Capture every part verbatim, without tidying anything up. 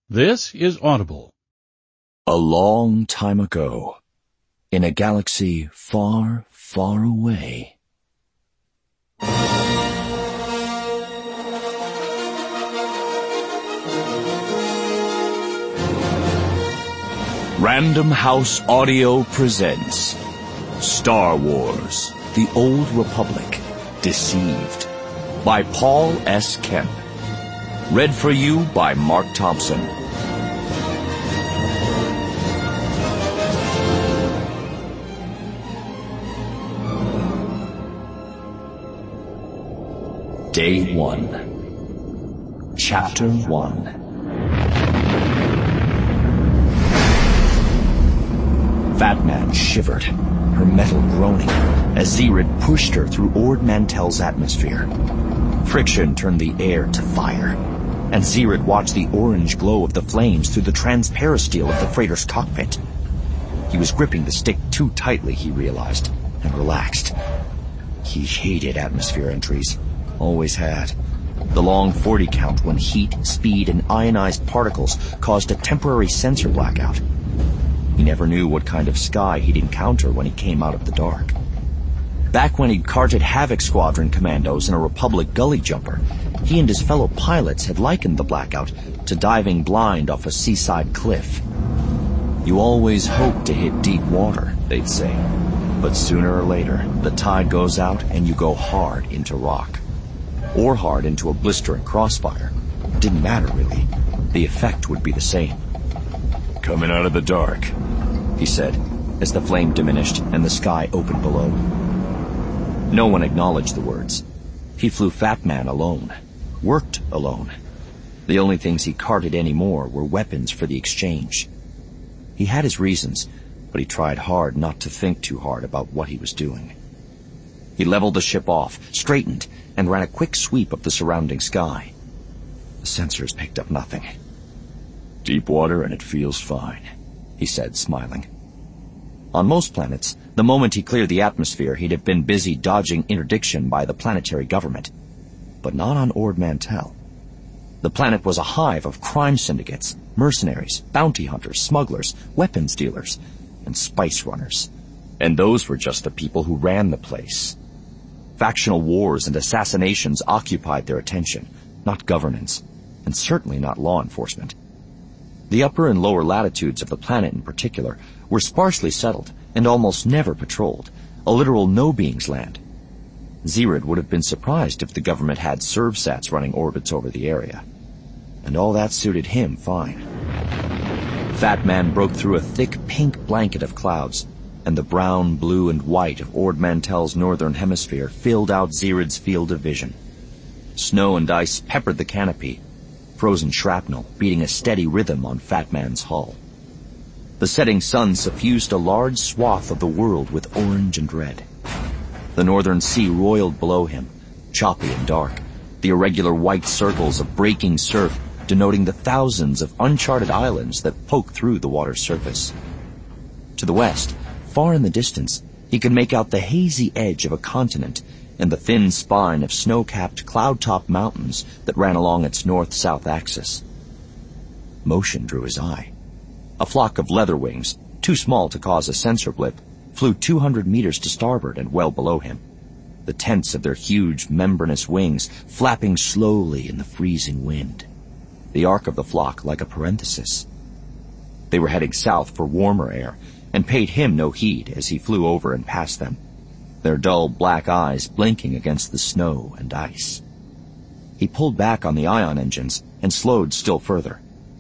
This is Audible. A long time ago, in a galaxy far, far away. Random House Audio presents Star Wars: The Old Republic, Deceived, by Paul S. Kemp. Read for you by Mark Thompson. Day one. Chapter one. Fat Man shivered, her metal groaning, as Zirid pushed her through Ord Mantell's atmosphere. Friction turned the air to fire, and Zirid watched the orange glow of the flames through the transparasteel of the freighter's cockpit. He was gripping the stick too tightly, he realized, and relaxed. He hated atmosphere entries. Always had. The long forty count when heat, speed, and ionized particles caused a temporary sensor blackout. He never knew what kind of sky he'd encounter when he came out of the dark. Back when he'd carted Havoc Squadron commandos in a Republic gully jumper, he and his fellow pilots had likened the blackout to diving blind off a seaside cliff. You always hope to hit deep water, they'd say, but sooner or later the tide goes out and you go hard into rock. Or hard into a blistering crossfire. Didn't matter, really. The effect would be the same. "Coming out of the dark," he said, as the flame diminished and the sky opened below. No one acknowledged the words. He flew Fat Man alone. Worked alone. The only things he carted anymore were weapons for the exchange. He had his reasons, but he tried hard not to think too hard about what he was doing. He leveled the ship off, straightened, and ran a quick sweep of the surrounding sky. The sensors picked up nothing. "Deep water and it feels fine," he said, smiling. On most planets, the moment he cleared the atmosphere, he'd have been busy dodging interdiction by the planetary government. But not on Ord Mantell. The planet was a hive of crime syndicates, mercenaries, bounty hunters, smugglers, weapons dealers, and spice runners. And those were just the people who ran the place. Factional wars and assassinations occupied their attention, not governance, and certainly not law enforcement. The upper and lower latitudes of the planet in particular were sparsely settled and almost never patrolled, a literal no-beings land. Zirid would have been surprised if the government had servsats running orbits over the area. And all that suited him fine. Fat Man broke through a thick pink blanket of clouds, and the brown, blue, and white of Ord Mantell's northern hemisphere filled out Zirid's field of vision. Snow and ice peppered the canopy, frozen shrapnel beating a steady rhythm on Fat Man's hull. The setting sun suffused a large swath of the world with orange and red. The northern sea roiled below him, choppy and dark, the irregular white circles of breaking surf denoting the thousands of uncharted islands that poke through the water's surface. To the west, far in the distance, he could make out the hazy edge of a continent and the thin spine of snow-capped, cloud-topped mountains that ran along its north-south axis. Motion drew his eye. A flock of leatherwings, too small to cause a sensor blip, flew two hundred meters to starboard and well below him, the tents of their huge, membranous wings flapping slowly in the freezing wind, the arc of the flock like a parenthesis. They were heading south for warmer air, and paid him no heed as he flew over and past them, their dull black eyes blinking against the snow and ice. He pulled back on the ion engines and slowed still further.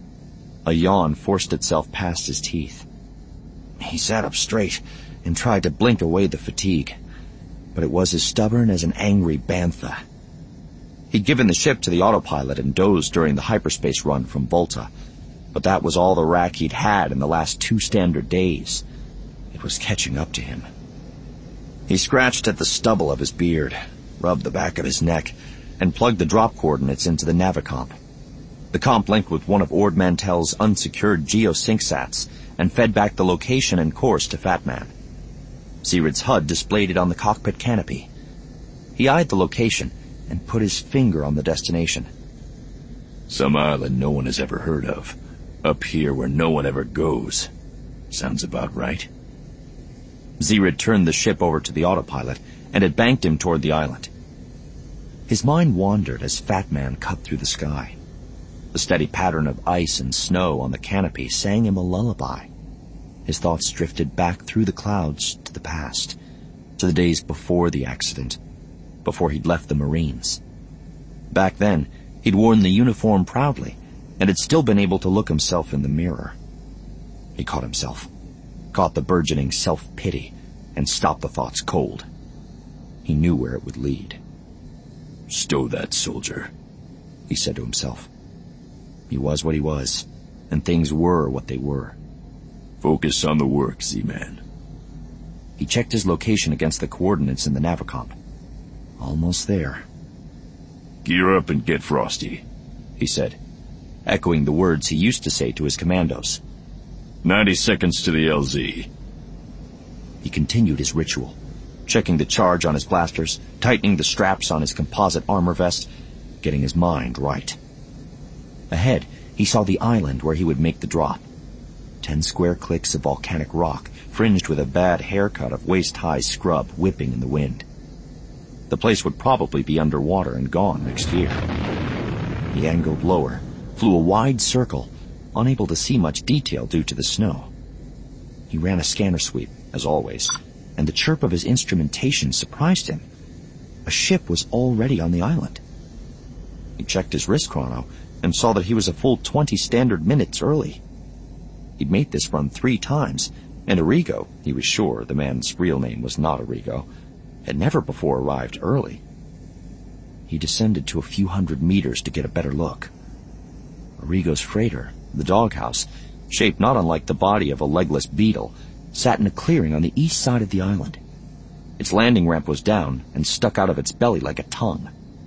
A yawn forced itself past his teeth. He sat up straight and tried to blink away the fatigue, but it was as stubborn as an angry bantha. He'd given the ship to the autopilot and dozed during the hyperspace run from Volta, but that was all the rack he'd had in the last two standard days. It was catching up to him. He scratched at the stubble of his beard, rubbed the back of his neck, and plugged the drop coordinates into the Navicomp. The comp linked with one of Ord Mantell's unsecured geosync-sats and fed back the location and course to Fat Man. Zirid's H U D displayed it on the cockpit canopy. He eyed the location and put his finger on the destination. "Some island no one has ever heard of, Up here where no one ever goes. Sounds about right. Zirid turned the ship over to the autopilot, and it banked him toward the island. His mind wandered as Fat Man cut through the sky. The steady pattern of ice and snow on the canopy sang him a lullaby. His thoughts drifted back through the clouds to the past, to the days before the accident, before he'd left the Marines. Back then, he'd worn the uniform proudly, and had still been able to look himself in the mirror. He caught himself, caught the burgeoning self-pity, and stopped the thoughts cold. He knew where it would lead. "Stow that, soldier," he said to himself. He was what he was, and things were what they were. "Focus on the work, Z-Man." He checked his location against the coordinates in the Navicomp. Almost there. "Gear up and get frosty," he said, echoing the words he used to say to his commandos. Ninety seconds to the L Z. He continued his ritual, checking the charge on his blasters, tightening the straps on his composite armor vest, getting his mind right. Ahead, he saw the island where he would make the drop. Ten square clicks of volcanic rock, fringed with a bad haircut of waist-high scrub whipping in the wind. The place would probably be underwater and gone next year. He angled lower, flew a wide circle, unable to see much detail due to the snow. He ran a scanner sweep, as always, and the chirp of his instrumentation surprised him. A ship was already on the island. He checked his wrist chrono and saw that he was a full twenty standard minutes early. He'd made this run three times, and Arrigo, he was sure the man's real name was not Arrigo, had never before arrived early. He descended to a few hundred meters to get a better look. Arrigo's freighter, the doghouse, shaped not unlike the body of a legless beetle, sat in a clearing on the east side of the island. Its landing ramp was down and stuck out of its belly like a tongue.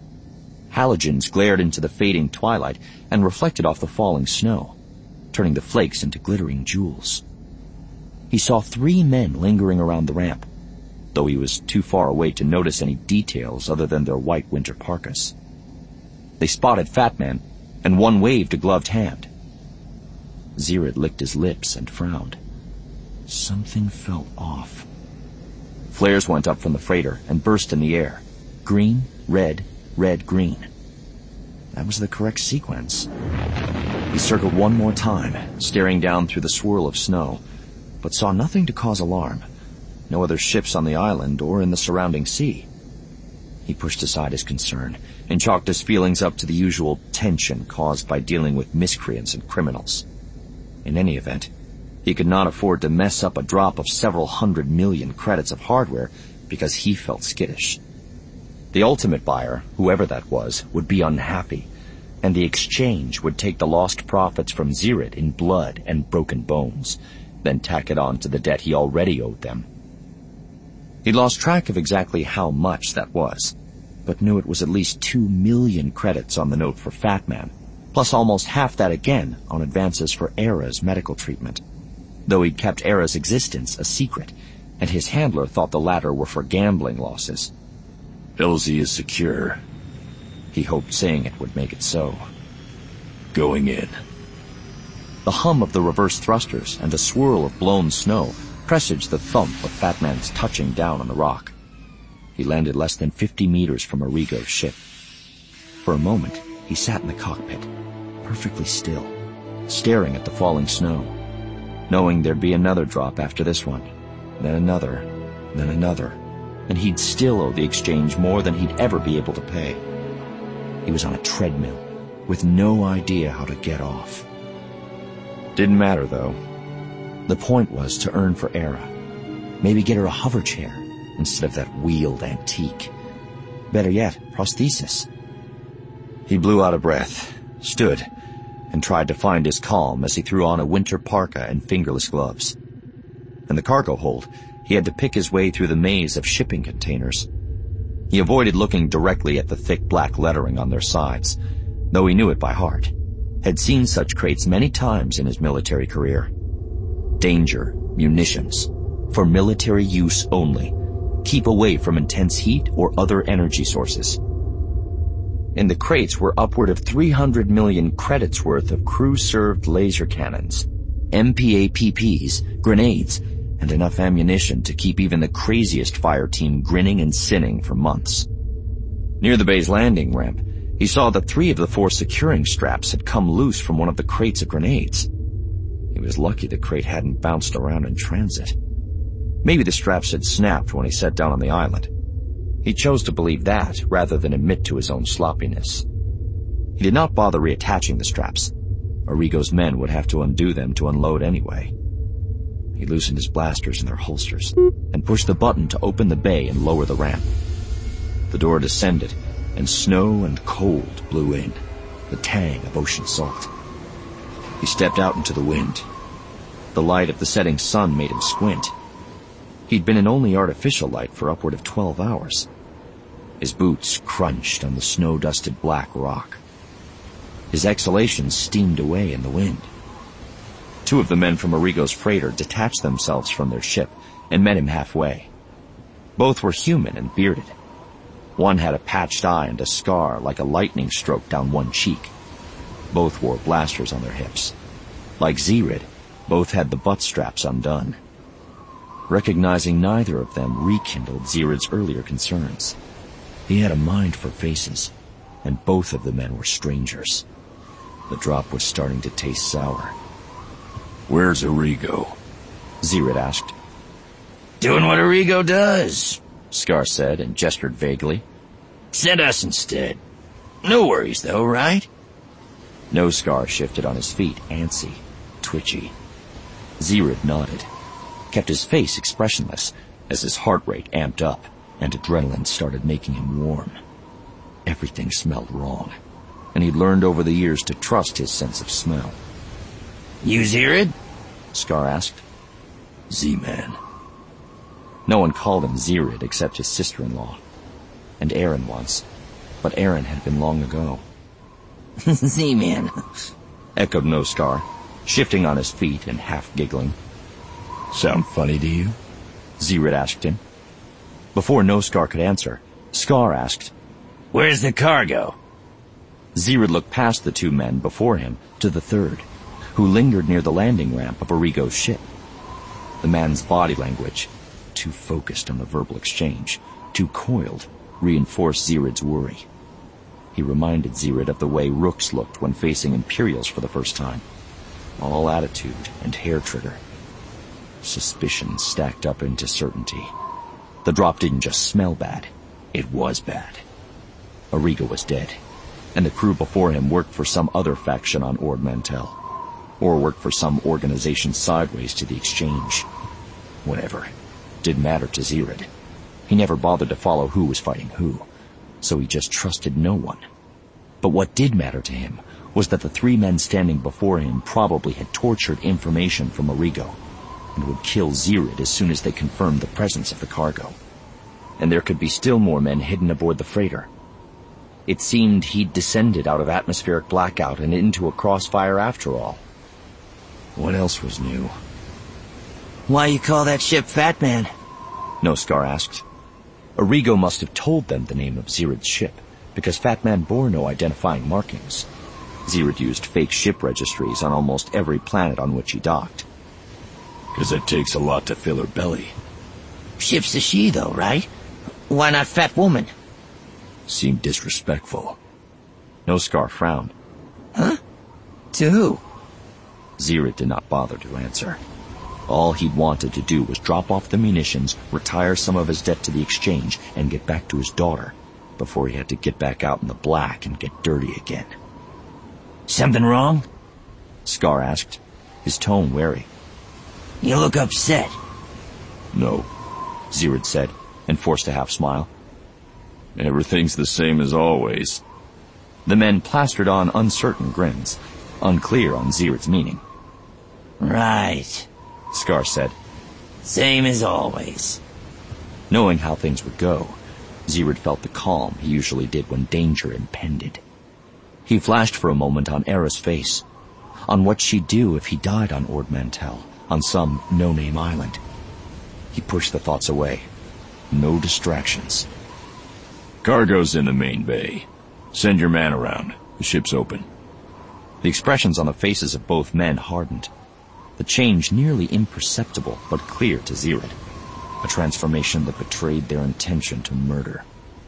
Halogens glared into the fading twilight and reflected off the falling snow, turning the flakes into glittering jewels. He saw three men lingering around the ramp, though he was too far away to notice any details other than their white winter parkas. They spotted Fat Man, and one waved a gloved hand. Zirid licked his lips and frowned. Something felt off. Flares went up from the freighter and burst in the air. Green, red, red, green. That was the correct sequence. He circled one more time, staring down through the swirl of snow, but saw nothing to cause alarm. No other ships on the island or in the surrounding sea. He pushed aside his concern and chalked his feelings up to the usual tension caused by dealing with miscreants and criminals. In any event, he could not afford to mess up a drop of several hundred million credits of hardware because he felt skittish. The ultimate buyer, whoever that was, would be unhappy, and the exchange would take the lost profits from Zirid in blood and broken bones, then tack it on to the debt he already owed them. He lost track of exactly how much that was, but knew it was at least two million credits on the note for Fat Man, plus almost half that again on advances for Era's medical treatment, though he'd kept Era's existence a secret, and his handler thought the latter were for gambling losses. L Z is secure. He hoped saying it would make it so. Going in. The hum of the reverse thrusters and the swirl of blown snow presaged the thump of Fat Man's touching down on the rock. He landed less than fifty meters from Arrigo's ship. For a moment, he sat in the cockpit, perfectly still, staring at the falling snow, knowing there'd be another drop after this one, then another, then another, and he'd still owe the exchange more than he'd ever be able to pay. He was on a treadmill, with no idea how to get off. Didn't matter, though. The point was to earn for Era. Maybe get her a hover chair instead of that wheeled antique. Better yet, prosthesis. He blew out a breath, stood, and tried to find his calm as he threw on a winter parka and fingerless gloves. In the cargo hold, he had to pick his way through the maze of shipping containers. He avoided looking directly at the thick black lettering on their sides, though he knew it by heart, had seen such crates many times in his military career. Danger, munitions, for military use only. Keep away from intense heat or other energy sources. In the crates were upward of three hundred million credits worth of crew-served laser cannons, M P A P Ps, grenades, and enough ammunition to keep even the craziest fire team grinning and sinning for months. Near the bay's landing ramp, he saw that three of the four securing straps had come loose from one of the crates of grenades. He was lucky the crate hadn't bounced around in transit. Maybe the straps had snapped when he sat down on the island. He chose to believe that rather than admit to his own sloppiness. He did not bother reattaching the straps. Arrigo's men would have to undo them to unload anyway. He loosened his blasters in their holsters and pushed the button to open the bay and lower the ramp. The door descended, and snow and cold blew in, the tang of ocean salt. He stepped out into the wind. The light of the setting sun made him squint. He'd been in only artificial light for upward of twelve hours. His boots crunched on the snow-dusted black rock. His exhalations steamed away in the wind. Two of the men from Arrigo's freighter detached themselves from their ship and met him halfway. Both were human and bearded. One had a patched eye and a scar like a lightning stroke down one cheek. Both wore blasters on their hips. Like Zirid, both had the butt straps undone. Recognizing neither of them rekindled Zirid's earlier concerns. He had a mind for faces, and both of the men were strangers. The drop was starting to taste sour. "Where's Arrigo?" Zirid asked. "Doing what Arrigo does," Scar said and gestured vaguely. "Send us instead. No worries, though, right?" No Scar shifted on his feet, antsy, twitchy. Zirid nodded, kept his face expressionless as his heart rate amped up and adrenaline started making him warm. Everything smelled wrong, and he'd learned over the years to trust his sense of smell. "You Zirid?" Scar asked. Z-Man. No one called him Zirid except his sister-in-law. And Aaron once. But Aaron had been long ago. Z-Man, echoed No Scar, shifting on his feet and half giggling. Sound funny to you? Zirid asked him. Before No Scar could answer, Scar asked, "Where's the cargo?" Zirid looked past the two men before him to the third, who lingered near the landing ramp of Arrigo's ship. The man's body language, too focused on the verbal exchange, too coiled, reinforced Zirid's worry. He reminded Zirid of the way Rooks looked when facing Imperials for the first time. All attitude and hair trigger. Suspicion stacked up into certainty. The drop didn't just smell bad, it was bad. Arrigo was dead, and the crew before him worked for some other faction on Ord Mantell, or worked for some organization sideways to the exchange. Whatever. Didn't matter to Zirid. He never bothered to follow who was fighting who, so he just trusted no one. But what did matter to him was that the three men standing before him probably had tortured information from Arrigo, and would kill Zirid as soon as they confirmed the presence of the cargo. And there could be still more men hidden aboard the freighter. It seemed he'd descended out of atmospheric blackout and into a crossfire after all. What else was new? "Why you call that ship Fat Man?" No Scar asked. Arrigo must have told them the name of Zirid's ship, because Fat Man bore no identifying markings. Zirid used fake ship registries on almost every planet on which he docked. "'Cause it takes a lot to fill her belly." "Ship's a she, though, right? Why not Fat Woman?" Seemed disrespectful. No Scar frowned. "Huh? To who?" Zirid did not bother to answer. All he'd wanted to do was drop off the munitions, retire some of his debt to the exchange, and get back to his daughter, before he had to get back out in the black and get dirty again. "Something wrong?" Scar asked, his tone wary. "You look upset." "No," Zirid said, and forced a half-smile. "Everything's the same as always." The men plastered on uncertain grins, unclear on Zirid's meaning. "Right," Scar said. "Same as always." Knowing how things would go, Zirid felt the calm he usually did when danger impended. He flashed for a moment on Era's face, on what she'd do if he died on Ord Mantell, on some no-name island. He pushed the thoughts away. No distractions. "Cargo's in the main bay," Send your man around. The ship's open. The expressions on the faces of both men hardened. The change nearly imperceptible, but clear to Zirid. A transformation that betrayed their intention to murder.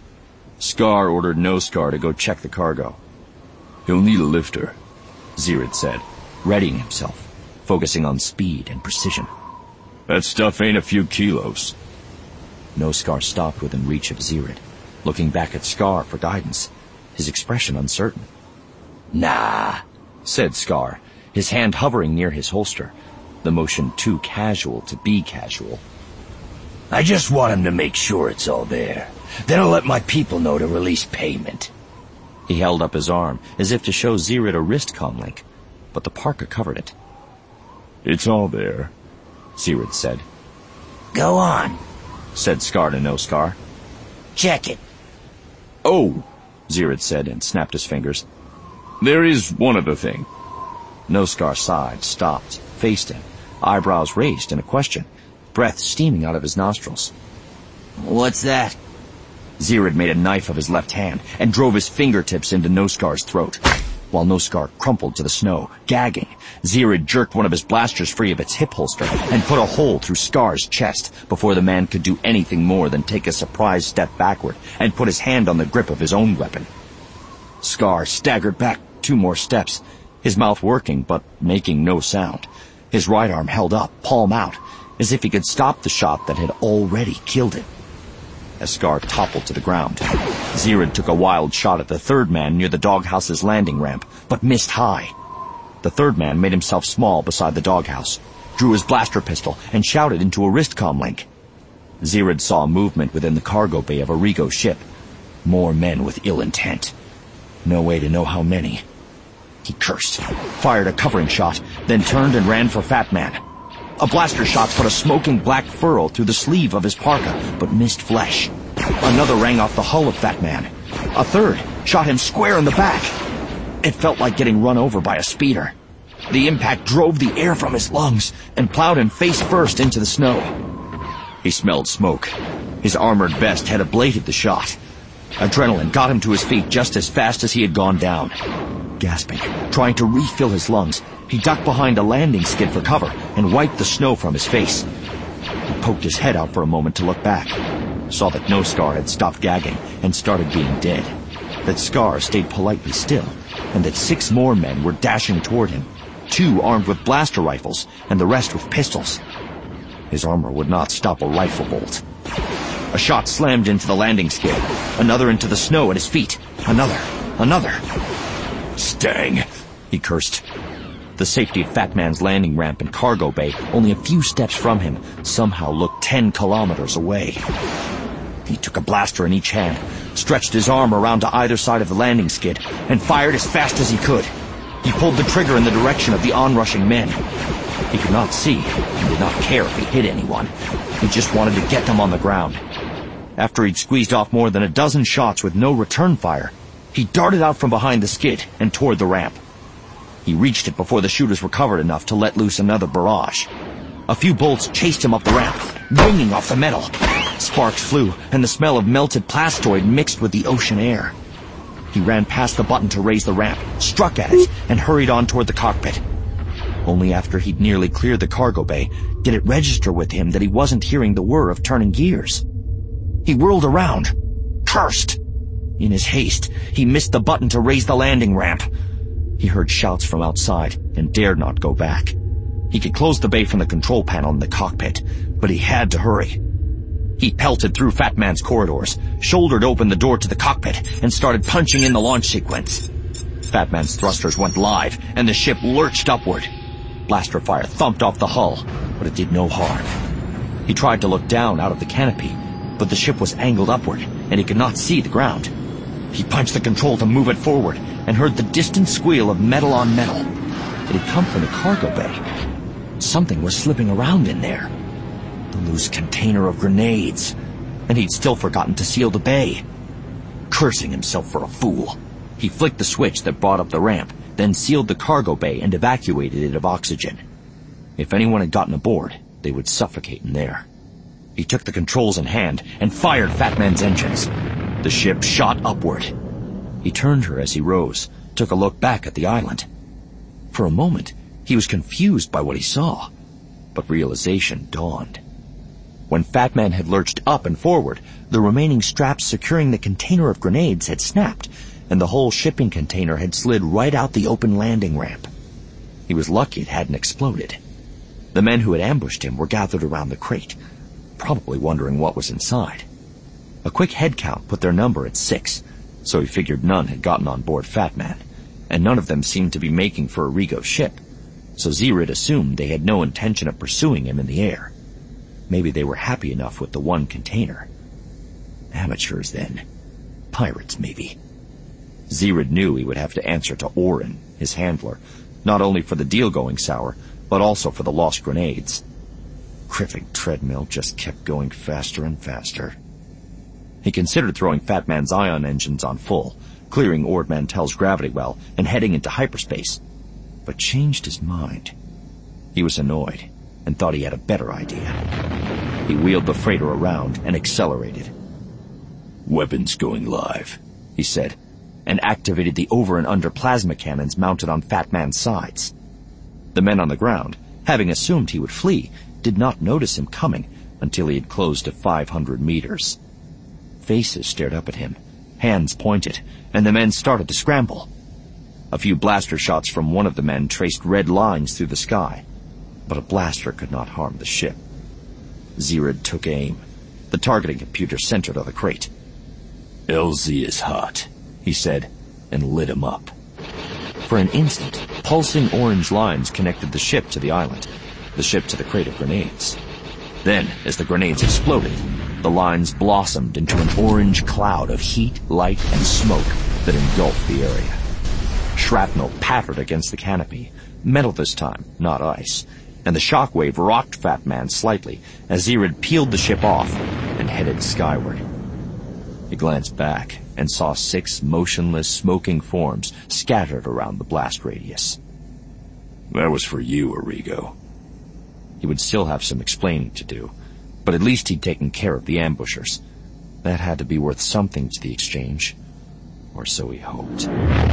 Scar ordered No Scar to go check the cargo. He'll need a lifter, Zirid said, readying himself, focusing on speed and precision. That stuff ain't a few kilos. No Scar stopped within reach of Zirid, looking back at Scar for guidance, his expression uncertain. Nah, said Scar, his hand hovering near his holster, the motion too casual to be casual. I just want him to make sure it's all there. Then I'll let my people know to release payment. He held up his arm, as if to show Zirid a wrist comlink, but the parka covered it. It's all there, Zirid said. Go on, said Scar to No Scar. Check it. Oh, Zirid said and snapped his fingers. There is one other thing. No Scar sighed, stopped, faced him, eyebrows raised in a question, breath steaming out of his nostrils. What's that? Zirid made a knife of his left hand and drove his fingertips into No Scar's throat. While No Scar crumpled to the snow, gagging, Zirid jerked one of his blasters free of its hip holster and put a hole through Scar's chest before the man could do anything more than take a surprise step backward and put his hand on the grip of his own weapon. Scar staggered back two more steps, his mouth working but making no sound, his right arm held up, palm out, as if he could stop the shot that had already killed him. As Scar toppled to the ground, Zirid took a wild shot at the third man near the doghouse's landing ramp, but missed high. The third man made himself small beside the doghouse, drew his blaster pistol, and shouted into a wrist comlink. Zirid saw movement within the cargo bay of a Rigo ship. More men with ill intent. No way to know how many. He cursed, fired a covering shot, then turned and ran for Fat Man. A blaster shot put a smoking black furrow through the sleeve of his parka, but missed flesh. Another rang off the hull of Fat Man. A third shot him square in the back. It felt like getting run over by a speeder. The impact drove the air from his lungs and plowed him face first into the snow. He smelled smoke. His armored vest had ablated the shot. Adrenaline got him to his feet just as fast as he had gone down. Gasping, trying to refill his lungs, he ducked behind a landing skid for cover and wiped the snow from his face. He poked his head out for a moment to look back, saw that No Scar had stopped gagging and started being dead, that Scar stayed politely still, and that six more men were dashing toward him, two armed with blaster rifles and the rest with pistols. His armor would not stop a rifle bolt. A shot slammed into the landing skid, another into the snow at his feet, another, another. Stang, he cursed. The safety of Fat Man's landing ramp and cargo bay, only a few steps from him, somehow looked ten kilometers away. He took a blaster in each hand, stretched his arm around to either side of the landing skid, and fired as fast as he could. He pulled the trigger in the direction of the onrushing men. He could not see, and did not care if he hit anyone. He just wanted to get them on the ground. After he'd squeezed off more than a dozen shots with no return fire, he darted out from behind the skid and toward the ramp. He reached it before the shooters recovered enough to let loose another barrage. A few bolts chased him up the ramp, ringing off the metal. Sparks flew, and the smell of melted plastoid mixed with the ocean air. He ran past the button to raise the ramp, struck at it, and hurried on toward the cockpit. Only after he'd nearly cleared the cargo bay did it register with him that he wasn't hearing the whir of turning gears. He whirled around, cursed. In his haste, he missed the button to raise the landing ramp. He heard shouts from outside and dared not go back. He could close the bay from the control panel in the cockpit, but he had to hurry. He pelted through Fat Man's corridors, shouldered open the door to the cockpit, and started punching in the launch sequence. Fat Man's thrusters went live, and the ship lurched upward. Blaster fire thumped off the hull, but it did no harm. He tried to look down out of the canopy, but the ship was angled upward, and he could not see the ground. He punched the control to move it forward, and heard the distant squeal of metal on metal. It had come from the cargo bay. Something was slipping around in there. The loose container of grenades. And he'd still forgotten to seal the bay. Cursing himself for a fool, he flicked the switch that brought up the ramp, then sealed the cargo bay and evacuated it of oxygen. If anyone had gotten aboard, they would suffocate in there. He took the controls in hand and fired Fat Man's engines. The ship shot upward. He turned her as he rose, took a look back at the island. For a moment, he was confused by what he saw, but realization dawned. When Fat Man had lurched up and forward, the remaining straps securing the container of grenades had snapped, and the whole shipping container had slid right out the open landing ramp. He was lucky it hadn't exploded. The men who had ambushed him were gathered around the crate, probably wondering what was inside. A quick head count put their number at six, so he figured none had gotten on board Fat Man, and none of them seemed to be making for Arrigo's ship, so Zerid assumed they had no intention of pursuing him in the air. Maybe they were happy enough with the one container. Amateurs, then. Pirates, maybe. Zerid knew he would have to answer to Orin, his handler, not only for the deal going sour, but also for the lost grenades. Kriffig treadmill just kept going faster and faster. He considered throwing Fat Man's ion engines on full, clearing Ord Mantell's gravity well, and heading into hyperspace, but changed his mind. He was annoyed, and thought he had a better idea. He wheeled the freighter around and accelerated. "Weapons going live," he said, and activated the over and under plasma cannons mounted on Fat Man's sides. The men on the ground, having assumed he would flee, did not notice him coming until he had closed to five hundred meters. Faces stared up at him, hands pointed, and the men started to scramble. A few blaster shots from one of the men traced red lines through the sky, but a blaster could not harm the ship. Zerid took aim, the targeting computer centered on the crate. "L Z is hot," he said, and lit him up. For an instant, pulsing orange lines connected the ship to the island, the ship to the crate of grenades. Then, as the grenades exploded, the lines blossomed into an orange cloud of heat, light, and smoke that engulfed the area. Shrapnel pattered against the canopy, metal this time, not ice, and the shockwave rocked Fat Man slightly as Zerid peeled the ship off and headed skyward. He glanced back and saw six motionless, smoking forms scattered around the blast radius. "That was for you, Arrigo." He would still have some explaining to do, but at least he'd taken care of the ambushers. That had to be worth something to the exchange, or so he hoped.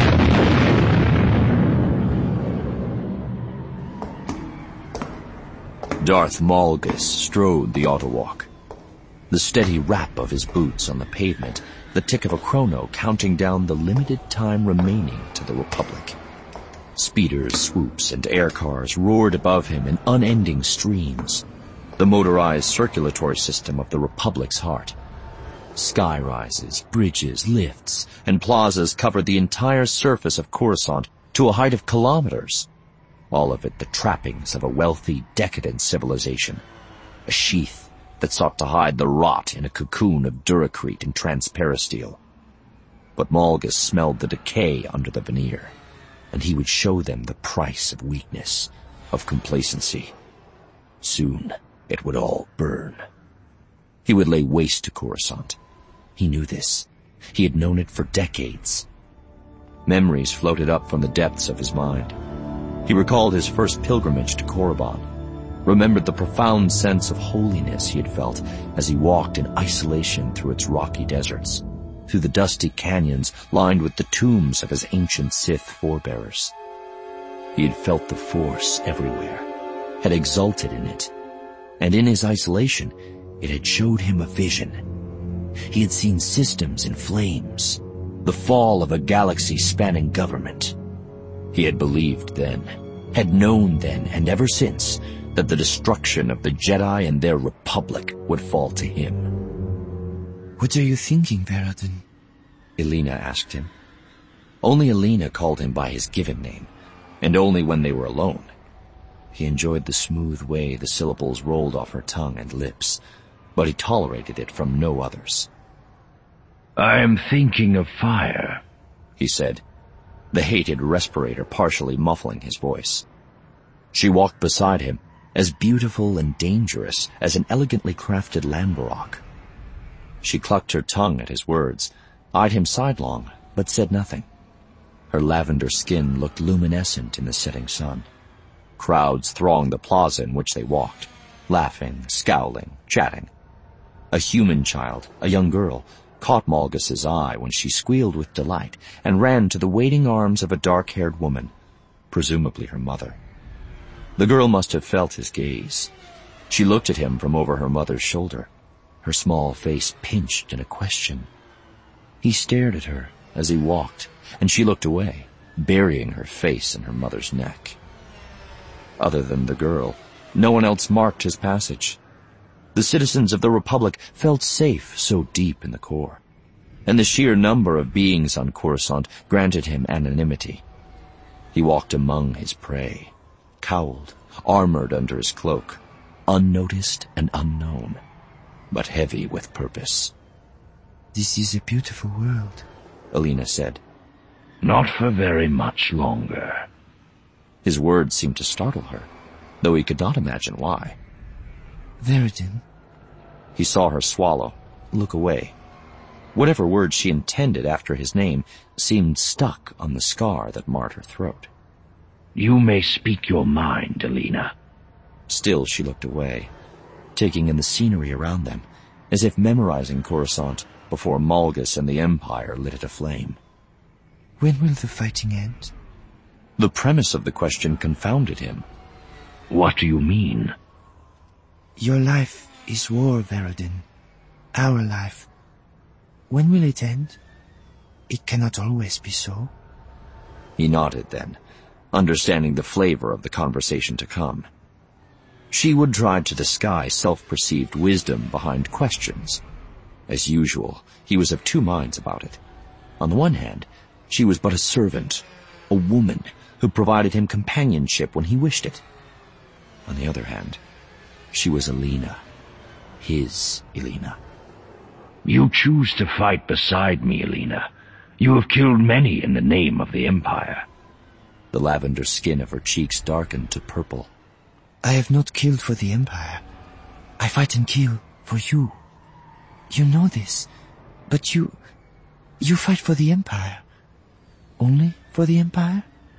Darth Malgus strode the autowalk. The steady rap of his boots on the pavement, the tick of a chrono counting down the limited time remaining to the Republic. Speeders, swoops, and air cars roared above him in unending streams, the motorized circulatory system of the Republic's heart. Sky rises, bridges, lifts, and plazas covered the entire surface of Coruscant to a height of kilometers. All of it the trappings of a wealthy, decadent civilization, a sheath that sought to hide the rot in a cocoon of duracrete and transparasteel. But Malgus smelled the decay under the veneer, and he would show them the price of weakness, of complacency. Soon, it would all burn. He would lay waste to Coruscant. He knew this. He had known it for decades. Memories floated up from the depths of his mind. He recalled his first pilgrimage to Korriban, remembered the profound sense of holiness he had felt as he walked in isolation through its rocky deserts, through the dusty canyons lined with the tombs of his ancient Sith forebears. He had felt the Force everywhere, had exulted in it, and in his isolation, it had showed him a vision. He had seen systems in flames, the fall of a galaxy-spanning government. He had believed then, had known then and ever since, that the destruction of the Jedi and their Republic would fall to him. "What are you thinking, Varadin?" Elena asked him. Only Elena called him by his given name, and only when they were alone. He enjoyed the smooth way the syllables rolled off her tongue and lips, but he tolerated it from no others. "I am thinking of fire," he said, the hated respirator partially muffling his voice. She walked beside him, as beautiful and dangerous as an elegantly crafted Lambrock. She clucked her tongue at his words, eyed him sidelong, but said nothing. Her lavender skin looked luminescent in the setting sun. Crowds thronged the plaza in which they walked, laughing, scowling, chatting. A human child, a young girl, caught Malgus's eye when she squealed with delight and ran to the waiting arms of a dark-haired woman, presumably her mother. The girl must have felt his gaze. She looked at him from over her mother's shoulder, her small face pinched in a question. He stared at her as he walked, and she looked away, burying her face in her mother's neck. Other than the girl, no one else marked his passage. The citizens of the Republic felt safe so deep in the core, and the sheer number of beings on Coruscant granted him anonymity. He walked among his prey, cowled, armored under his cloak, unnoticed and unknown, but heavy with purpose. This is a beautiful world, Alina said. Not for very much longer. His words seemed to startle her, though he could not imagine why. Veradin. He saw her swallow, look away. Whatever words she intended after his name seemed stuck on the scar that marred her throat. You may speak your mind, Alina. Still she looked away, taking in the scenery around them, as if memorizing Coruscant before Malgus and the Empire lit it aflame. When will the fighting end? The premise of the question confounded him. What do you mean? Your life is war, Veradin. Our life. When will it end? It cannot always be so. He nodded then, understanding the flavor of the conversation to come. She would try to disguise self-perceived wisdom behind questions. As usual, he was of two minds about it. On the one hand, she was but a servant, a woman who provided him companionship when he wished it. On the other hand, she was Alina, his Alina. You choose to fight beside me, Alina. You have killed many in the name of the Empire. The lavender skin of her cheeks darkened to purple. I have not killed for the Empire. I fight and kill for you. You know this, but you... you fight for the Empire. Only for the Empire?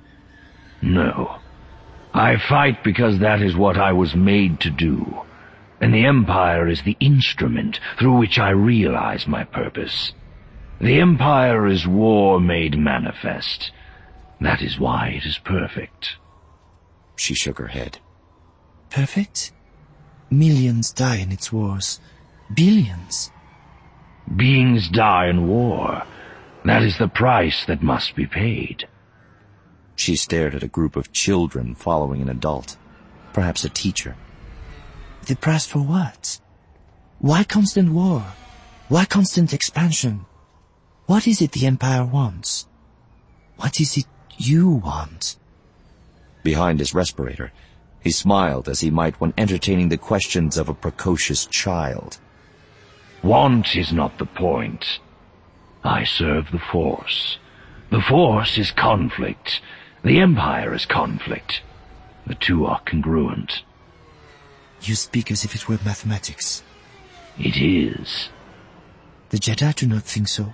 No. I fight because that is what I was made to do, and the Empire is the instrument through which I realize my purpose. The Empire is war made manifest. That is why it is perfect. She shook her head. Perfect? Millions die in its wars. Billions. Beings die in war. That is the price that must be paid. She stared at a group of children following an adult, perhaps a teacher. The price for what? Why constant war? Why constant expansion? What is it the Empire wants? What is it you want? Behind his respirator, he smiled as he might when entertaining the questions of a precocious child. Want is not the point. I serve the Force. The Force is conflict. The Empire is conflict. The two are congruent. You speak as if it were mathematics. It is. The Jedi do not think so.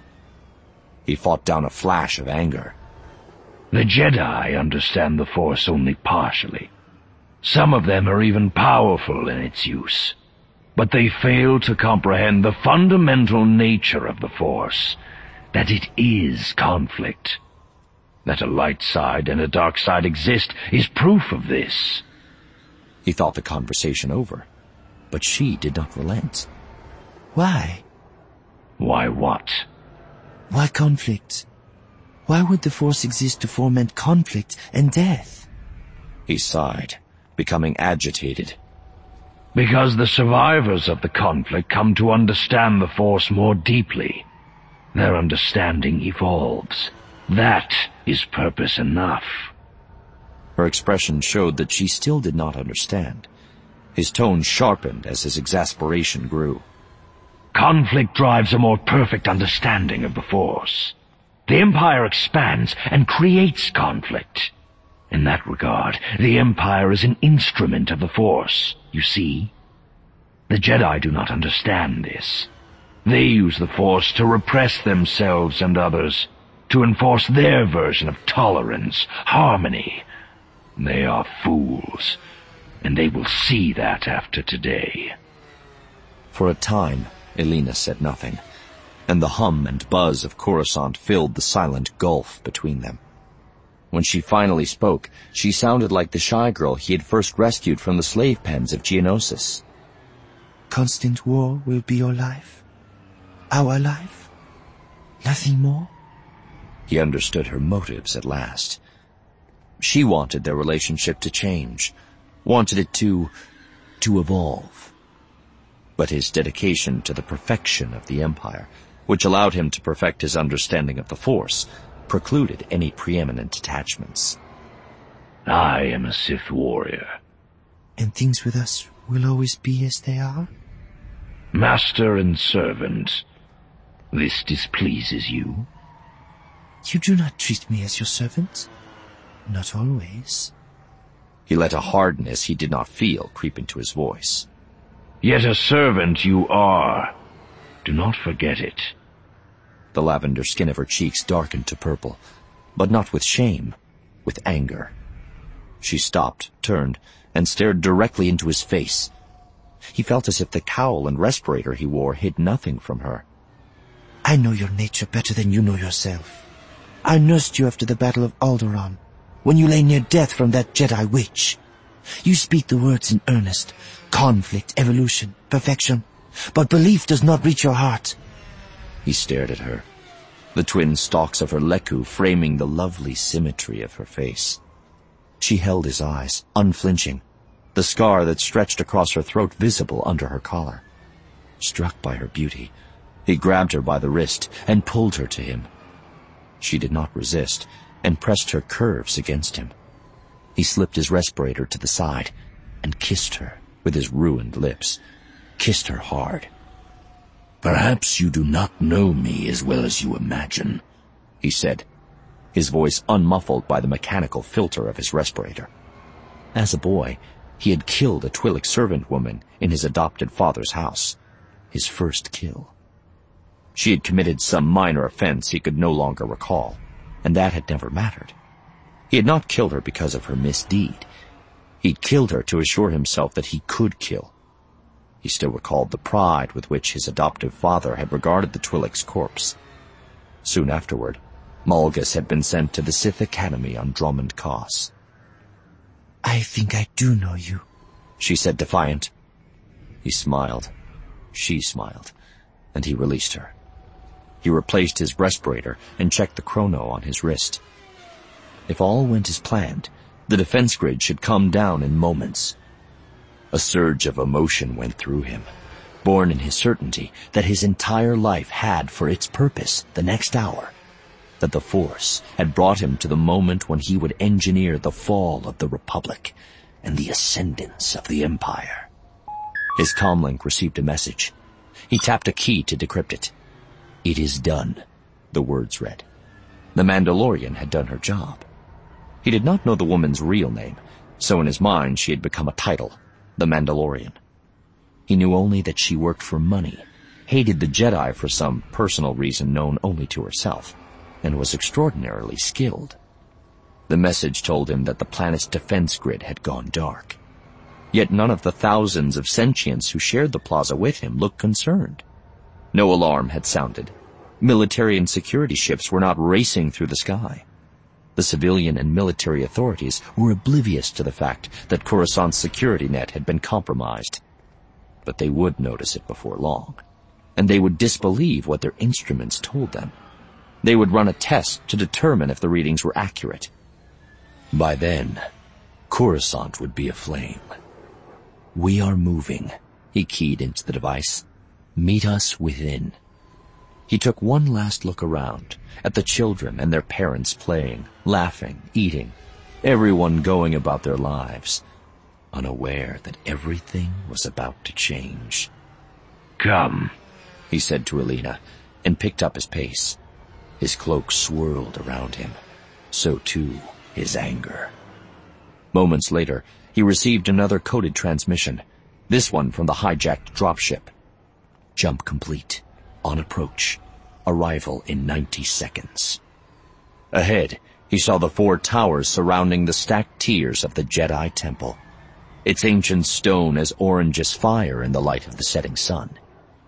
He fought down a flash of anger. The Jedi understand the Force only partially. Some of them are even powerful in its use. But they fail to comprehend the fundamental nature of the Force, that it is conflict. That a light side and a dark side exist is proof of this. He thought the conversation over, but she did not relent. Why? Why what? Why conflict? Why would the Force exist to foment conflict and death? He sighed, becoming agitated. Because the survivors of the conflict come to understand the Force more deeply. Their understanding evolves. That is purpose enough. Her expression showed that she still did not understand. His tone sharpened as his exasperation grew. Conflict drives a more perfect understanding of the Force. The Empire expands and creates conflict. In that regard, the Empire is an instrument of the Force, you see. The Jedi do not understand this. They use the Force to repress themselves and others, to enforce their version of tolerance, harmony. They are fools, and they will see that after today. For a time, Alina said nothing. and the hum and buzz of Coruscant filled the silent gulf between them. When she finally spoke, she sounded like the shy girl he had first rescued from the slave pens of Geonosis. Constant war will be your life? Our life? Nothing more? He understood her motives at last. She wanted their relationship to change, wanted it to, to evolve. But his dedication to the perfection of the Empire, which allowed him to perfect his understanding of the Force, precluded any preeminent attachments. I am a Sith warrior. And things with us will always be as they are? Master and servant. This displeases you? You do not treat me as your servant. Not always. He let a hardness he did not feel creep into his voice. Yet a servant you are. Do not forget it. The lavender skin of her cheeks darkened to purple, but not with shame, with anger. She stopped, turned, and stared directly into his face. He felt as if the cowl and respirator he wore hid nothing from her. I know your nature better than you know yourself. I nursed you after the Battle of Alderaan, when you lay near death from that Jedi witch. You speak the words in earnest. Conflict, evolution, perfection. But belief does not reach your heart. He stared at her, the twin stalks of her lekku framing the lovely symmetry of her face. She held his eyes, unflinching, the scar that stretched across her throat visible under her collar. Struck by her beauty, he grabbed her by the wrist and pulled her to him. She did not resist, and pressed her curves against him. He slipped his respirator to the side and kissed her with his ruined lips, kissed her hard. Perhaps you do not know me as well as you imagine, he said, his voice unmuffled by the mechanical filter of his respirator. As a boy, he had killed a Twi'lek servant woman in his adopted father's house, his first kill. She had committed some minor offense he could no longer recall, and that had never mattered. He had not killed her because of her misdeed. He'd killed her to assure himself that he could kill. He still recalled the pride with which his adoptive father had regarded the Twi'lek's corpse. Soon afterward, Malgus had been sent to the Sith Academy on Dromund Kaas. I think I do know you, she said, defiant. He smiled. She smiled, and he released her. He replaced his respirator and checked the chrono on his wrist. If all went as planned, the defense grid should come down in moments. A surge of emotion went through him, born in his certainty that his entire life had for its purpose the next hour, that the Force had brought him to the moment when he would engineer the fall of the Republic and the ascendance of the Empire. His comlink received a message. He tapped a key to decrypt it. "It is done," the words read. The Mandalorian had done her job. He did not know the woman's real name, so in his mind she had become a title, the Mandalorian. He knew only that she worked for money, hated the Jedi for some personal reason known only to herself, and was extraordinarily skilled. The message told him that the planet's defense grid had gone dark. Yet none of the thousands of sentients who shared the plaza with him looked concerned. No alarm had sounded. Military and security ships were not racing through the sky. The civilian and military authorities were oblivious to the fact that Coruscant's security net had been compromised. But they would notice it before long, and they would disbelieve what their instruments told them. They would run a test to determine if the readings were accurate. By then, Coruscant would be aflame. "We are moving," he keyed into the device. "Meet us within." He took one last look around, at the children and their parents playing, laughing, eating, everyone going about their lives, unaware that everything was about to change. "Come," he said to Alina, and picked up his pace. His cloak swirled around him, so too his anger. Moments later, he received another coded transmission, this one from the hijacked dropship. Jump complete. On approach. Arrival in ninety seconds. Ahead, he saw the four towers surrounding the stacked tiers of the Jedi Temple, its ancient stone as orange as fire in the light of the setting sun.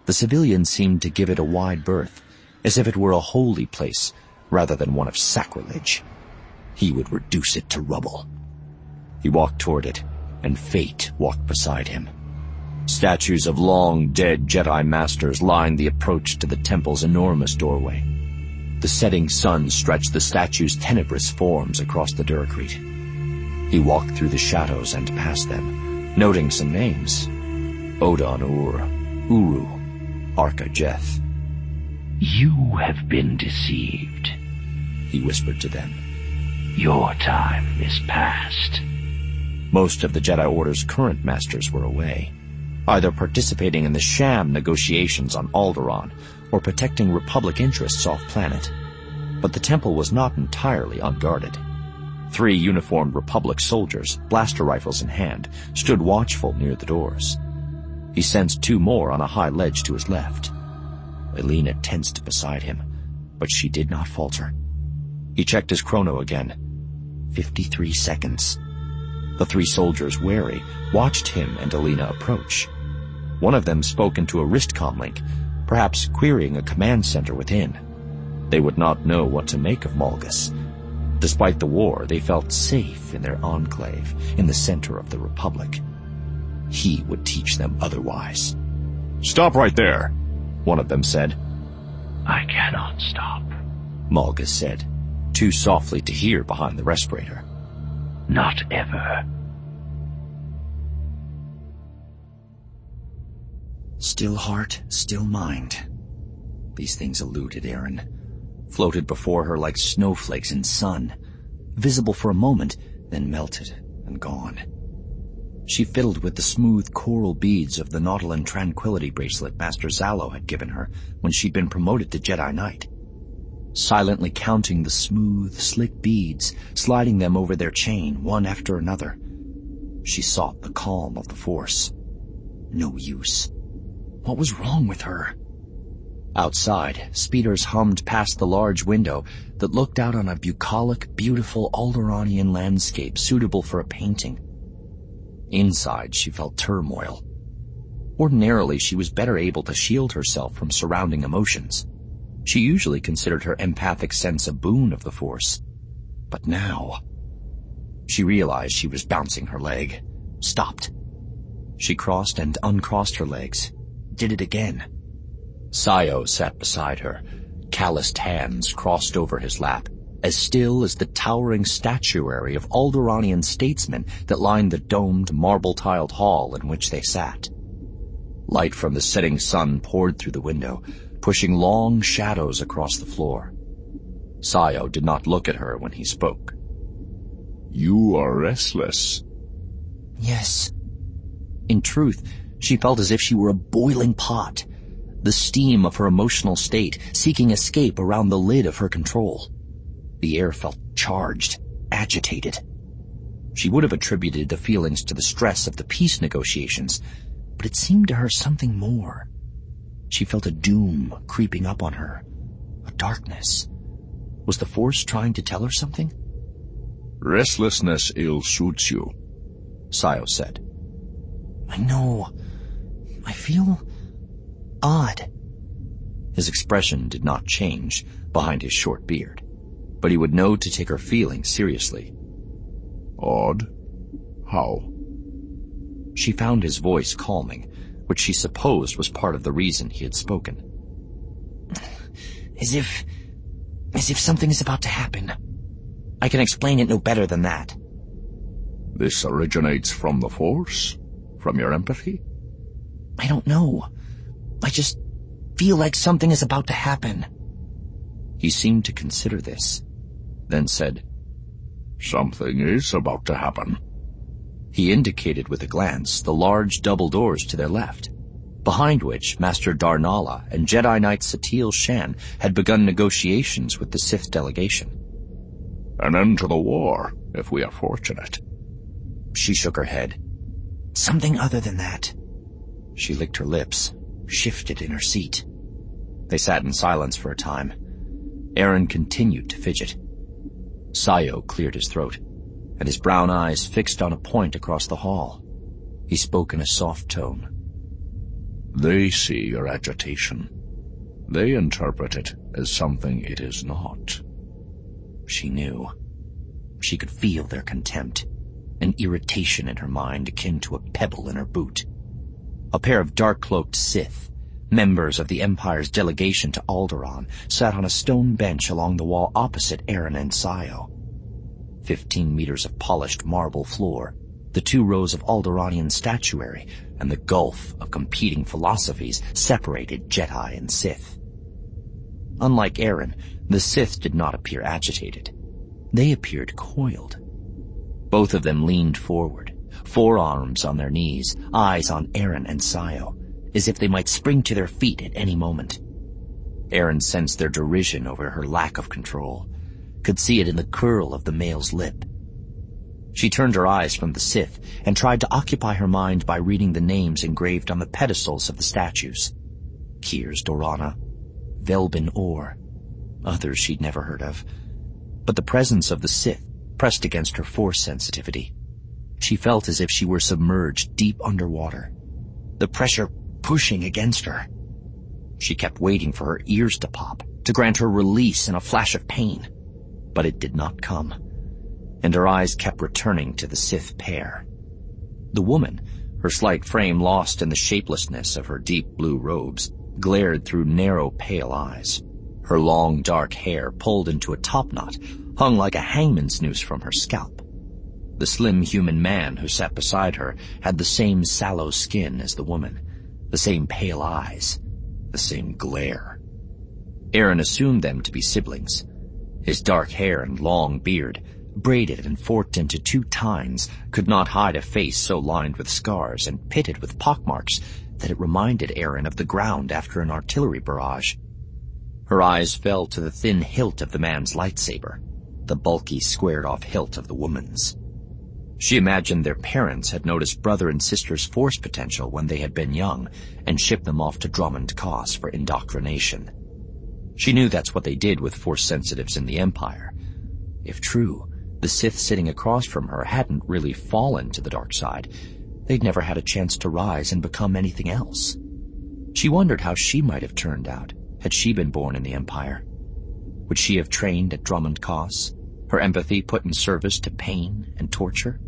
The civilians seemed to give it a wide berth, as if it were a holy place rather than one of sacrilege. He would reduce it to rubble. He walked toward it, and fate walked beside him. Statues of long-dead Jedi Masters lined the approach to the temple's enormous doorway. The setting sun stretched the statues' tenebrous forms across the Durakrit. He walked through the shadows and past them, noting some names. Odan-Ur, Uru, Arca Jeth. You have been deceived, he whispered to them. Your time is past. Most of the Jedi Order's current masters were away, either participating in the sham negotiations on Alderaan or protecting Republic interests off-planet. But the temple was not entirely unguarded. Three uniformed Republic soldiers, blaster rifles in hand, stood watchful near the doors. He sensed two more on a high ledge to his left. Elena tensed beside him, but she did not falter. He checked his chrono again. Fifty-three seconds. The three soldiers, wary, watched him and Elena approach. One of them spoke into a wristcom link, perhaps querying a command center within. They would not know what to make of Malgus. Despite the war, they felt safe in their enclave, in the center of the Republic. He would teach them otherwise. "Stop right there," one of them said. I cannot stop, Malgus said, too softly to hear behind the respirator. Not ever. Still heart, still mind. These things eluded Aaron, floated before her like snowflakes in sun, visible for a moment, then melted and gone. She fiddled with the smooth coral beads of the Nautolan Tranquility bracelet Master Zalo had given her when she'd been promoted to Jedi Knight. Silently counting the smooth, slick beads, sliding them over their chain, one after another. She sought the calm of the Force. No use. What was wrong with her? Outside, speeders hummed past the large window that looked out on a bucolic, beautiful Alderaanian landscape suitable for a painting. Inside, she felt turmoil. Ordinarily, she was better able to shield herself from surrounding emotions. She usually considered her empathic sense a boon of the Force. But now... She realized she was bouncing her leg. Stopped. She crossed and uncrossed her legs. Did it again. Sayo sat beside her, calloused hands crossed over his lap, as still as the towering statuary of Alderaanian statesmen that lined the domed, marble-tiled hall in which they sat. Light from the setting sun poured through the window, pushing long shadows across the floor. Sayo did not look at her when he spoke. "You are restless." Yes. In truth, she felt as if she were a boiling pot, the steam of her emotional state seeking escape around the lid of her control. The air felt charged, agitated. She would have attributed the feelings to the stress of the peace negotiations, but it seemed to her something more. She felt a doom creeping up on her, a darkness. Was the Force trying to tell her something? "Restlessness ill suits you," Sayo said. I know. I feel odd. His expression did not change behind his short beard, but he would know to take her feelings seriously. "Odd? How?" She found his voice calming, which she supposed was part of the reason he had spoken. As if... as if something is about to happen. I can explain it no better than that. "This originates from the Force? From your empathy?" I don't know. I just feel like something is about to happen. He seemed to consider this, then said, "Something is about to happen." He indicated with a glance the large double doors to their left, behind which Master Darnala and Jedi Knight Satele Shan had begun negotiations with the Sith delegation. "An end to the war, if we are fortunate." She shook her head. Something other than that. She licked her lips, shifted in her seat. They sat in silence for a time. Aaron continued to fidget. Sayo cleared his throat, and his brown eyes fixed on a point across the hall. He spoke in a soft tone. They see your agitation. They interpret it as something it is not. She knew. She could feel their contempt, an irritation in her mind akin to a pebble in her boot. A pair of dark-cloaked Sith, members of the Empire's delegation to Alderaan, sat on a stone bench along the wall opposite Aaron and Sayo. Fifteen meters of polished marble floor, the two rows of Alderaanian statuary, and the gulf of competing philosophies separated Jedi and Sith. Unlike Aaron, the Sith did not appear agitated. They appeared coiled. Both of them leaned forward, forearms on their knees, eyes on Aaron and Sayo, as if they might spring to their feet at any moment. Aaron sensed their derision over her lack of control, could see it in the curl of the male's lip. She turned her eyes from the Sith and tried to occupy her mind by reading the names engraved on the pedestals of the statues. Kiers Dorana, Velbin Orr, others she'd never heard of. But the presence of the Sith pressed against her force sensitivity. She felt as if she were submerged deep underwater, the pressure pushing against her. She kept waiting for her ears to pop, to grant her release in a flash of pain, but it did not come, and her eyes kept returning to the Sith pair. The woman, her slight frame lost in the shapelessness of her deep blue robes, glared through narrow, pale eyes. Her long, dark hair, pulled into a topknot, hung like a hangman's noose from her scalp. The slim human man who sat beside her had the same sallow skin as the woman, the same pale eyes, the same glare. Aaron assumed them to be siblings. His dark hair and long beard, braided and forked into two tines, could not hide a face so lined with scars and pitted with pockmarks that it reminded Aaron of the ground after an artillery barrage. Her eyes fell to the thin hilt of the man's lightsaber, the bulky, squared-off hilt of the woman's. She imagined their parents had noticed brother and sister's force potential when they had been young and shipped them off to Dromund Kaas for indoctrination. She knew that's what they did with force sensitives in the Empire. If true, the Sith sitting across from her hadn't really fallen to the dark side. They'd never had a chance to rise and become anything else. She wondered how she might have turned out had she been born in the Empire. Would she have trained at Dromund Kaas, her empathy put in service to pain and torture?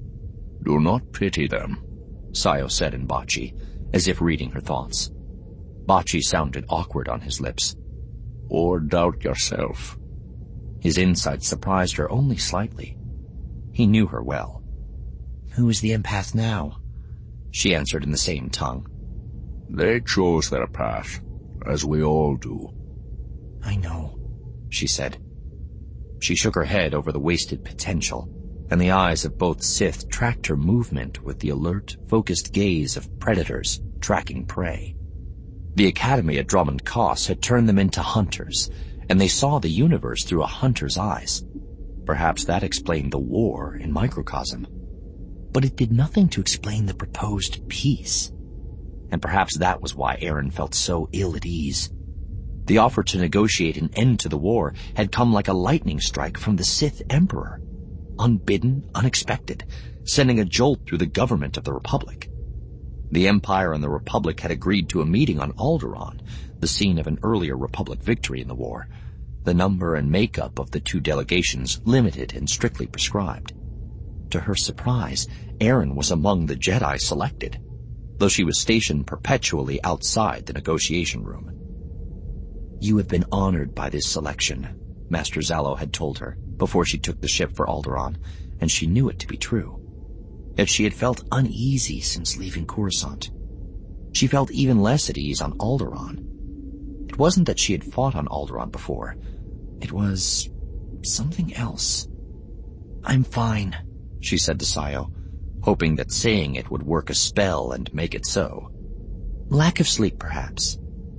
Do not pity them, Sayo said in Bocce, as if reading her thoughts. Bocce sounded awkward on his lips. Or doubt yourself. His insight surprised her only slightly. He knew her well. Who is the empath now? She answered in the same tongue. They chose their path, as we all do. I know, she said. She shook her head over the wasted potential, and the eyes of both Sith tracked her movement with the alert, focused gaze of predators tracking prey. The Academy at Dromund Kaas had turned them into hunters, and they saw the universe through a hunter's eyes. Perhaps that explained the war in microcosm. But it did nothing to explain the proposed peace. And perhaps that was why Aaron felt so ill at ease. The offer to negotiate an end to the war had come like a lightning strike from the Sith Emperor. Unbidden, unexpected, sending a jolt through the government of the Republic. The Empire and the Republic had agreed to a meeting on Alderaan, the scene of an earlier Republic victory in the war, the number and makeup of the two delegations limited and strictly prescribed. To her surprise, Aaron was among the Jedi selected, though she was stationed perpetually outside the negotiation room. You have been honored by this selection, Master Zalo had told her before she took the ship for Alderaan, and she knew it to be true. Yet she had felt uneasy since leaving Coruscant. She felt even less at ease on Alderaan. It wasn't that she had fought on Alderaan before. It was something else. I'm fine, she said to Sayo, hoping that saying it would work a spell and make it so. Lack of sleep, perhaps.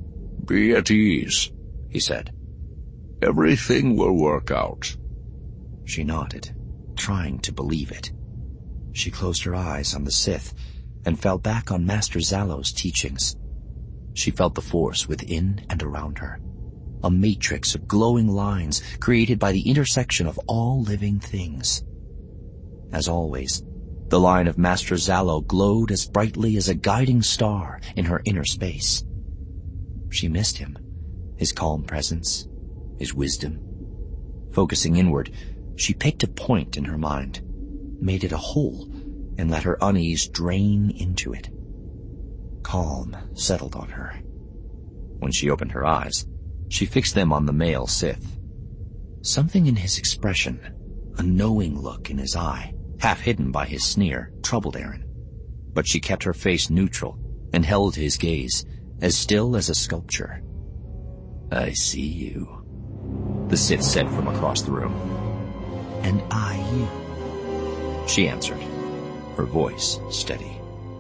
Be at ease, he said. Everything will work out. She nodded, trying to believe it. She closed her eyes on the Sith and fell back on Master Zalo's teachings. She felt the force within and around her, a matrix of glowing lines created by the intersection of all living things. As always, The line of Master Zalo glowed as brightly as a guiding star in her inner space. She missed him, his calm presence, his wisdom. Focusing inward, she picked a point in her mind, made it a whole, and let her unease drain into it. Calm settled on her. When she opened her eyes, she fixed them on the male Sith. Something in his expression, a knowing look in his eye, half hidden by his sneer, troubled Aaron. But she kept her face neutral and held his gaze, as still as a sculpture. "I see you," the Sith said from across the room. "And I you," she answered, her voice steady.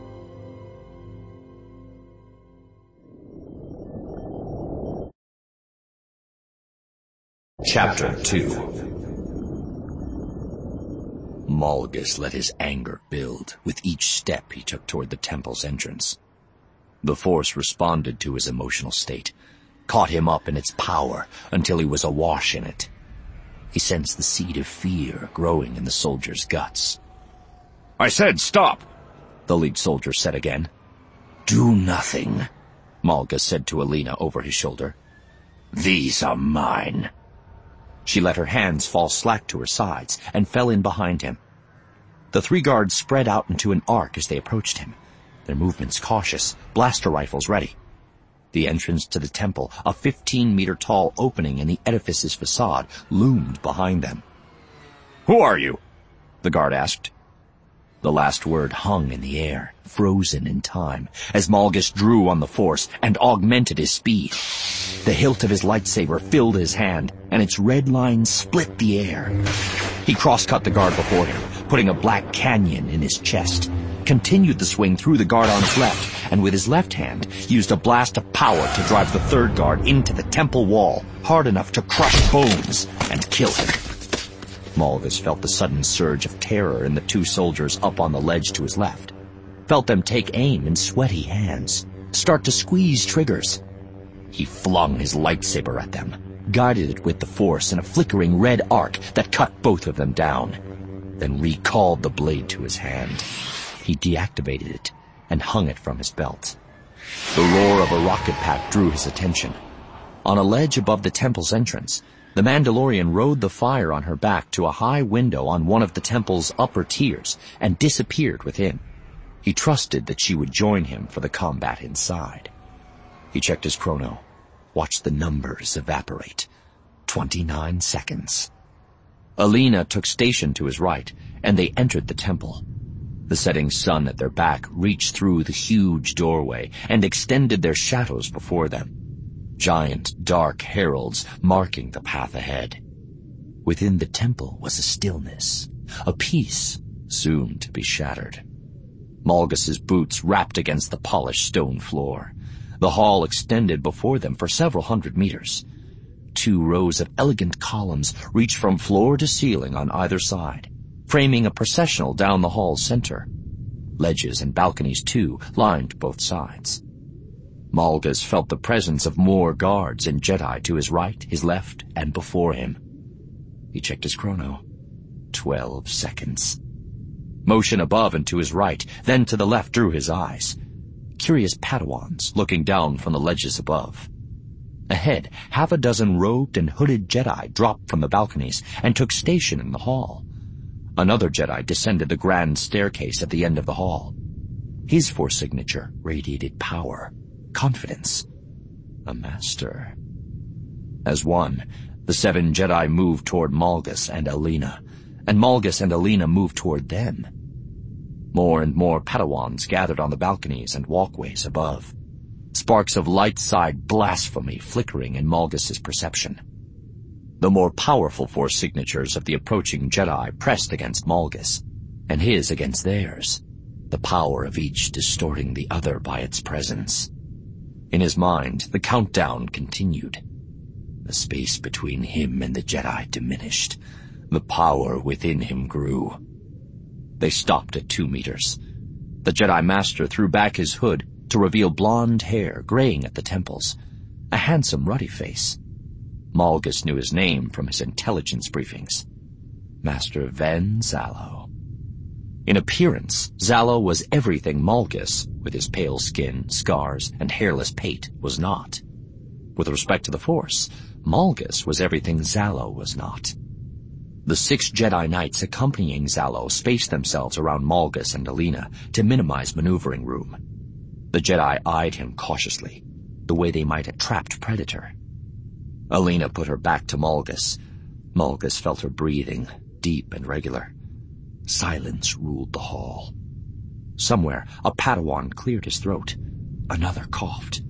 Chapter two. Malgus let his anger build with each step he took toward the temple's entrance. The Force responded to his emotional state, caught him up in its power until he was awash in it. He sensed the seed of fear growing in the soldier's guts. "I said stop," the lead soldier said again. "Do nothing," Malgus said to Alina over his shoulder. "These are mine." She let her hands fall slack to her sides and fell in behind him. The three guards spread out into an arc as they approached him, their movements cautious, blaster rifles ready. The entrance to the temple, a fifteen-meter-tall opening in the edifice's facade, loomed behind them. "Who are you?" the guard asked. The last word hung in the air, frozen in time, as Malgus drew on the Force and augmented his speed. The hilt of his lightsaber filled his hand, and its red line split the air. He cross-cut the guard before him, putting a black canyon in his chest, continued the swing through the guard on his left, and with his left hand used a blast of power to drive the third guard into the temple wall, hard enough to crush bones and kill him. Malgus felt the sudden surge of terror in the two soldiers up on the ledge to his left, felt them take aim in sweaty hands, start to squeeze triggers. He flung his lightsaber at them, guided it with the Force in a flickering red arc that cut both of them down, then recalled the blade to his hand. He deactivated it and hung it from his belt. The roar of a rocket pack drew his attention. On a ledge above the temple's entrance, the Mandalorian rode the fire on her back to a high window on one of the temple's upper tiers and disappeared within. He trusted that she would join him for the combat inside. He checked his chrono, watched the numbers evaporate. Twenty-nine seconds. Alina took station to his right, and they entered the temple. The setting sun at their back reached through the huge doorway and extended their shadows before them. Giant, dark heralds marking the path ahead. Within the temple was a stillness, a peace soon to be shattered. Malgus's boots rapped against the polished stone floor. The hall extended before them for several hundred meters. Two rows of elegant columns reached from floor to ceiling on either side, framing a processional down the hall's center. Ledges and balconies, too, lined both sides. Malgus felt the presence of more guards and Jedi to his right, his left, and before him. He checked his chrono. Twelve seconds. Motion above and to his right, then to the left drew his eyes. Curious Padawans looking down from the ledges above. Ahead, half a dozen robed and hooded Jedi dropped from the balconies and took station in the hall. Another Jedi descended the grand staircase at the end of the hall. His Force signature radiated power, confidence, a master. As one, the seven Jedi moved toward Malgus and Alina, and Malgus and Alina moved toward them. More and more Padawans gathered on the balconies and walkways above, sparks of light-side blasphemy flickering in Malgus's perception. The more powerful Force signatures of the approaching Jedi pressed against Malgus, and his against theirs, the power of each distorting the other by its presence. In his mind, the countdown continued. The space between him and the Jedi diminished. The power within him grew. They stopped at two meters. The Jedi Master threw back his hood to reveal blonde hair graying at the temples, a handsome ruddy face. Malgus knew his name from his intelligence briefings. Master Ven Zalo. In appearance, Zalo was everything Malgus, with his pale skin, scars, and hairless pate, was not. With respect to the Force, Malgus was everything Zalo was not. The six Jedi Knights accompanying Zalo spaced themselves around Malgus and Alina to minimize maneuvering room. The Jedi eyed him cautiously, the way they might a trapped predator. Alina put her back to Malgus. Malgus felt her breathing, deep and regular. Silence ruled the hall. Somewhere, a Padawan cleared his throat. Another coughed.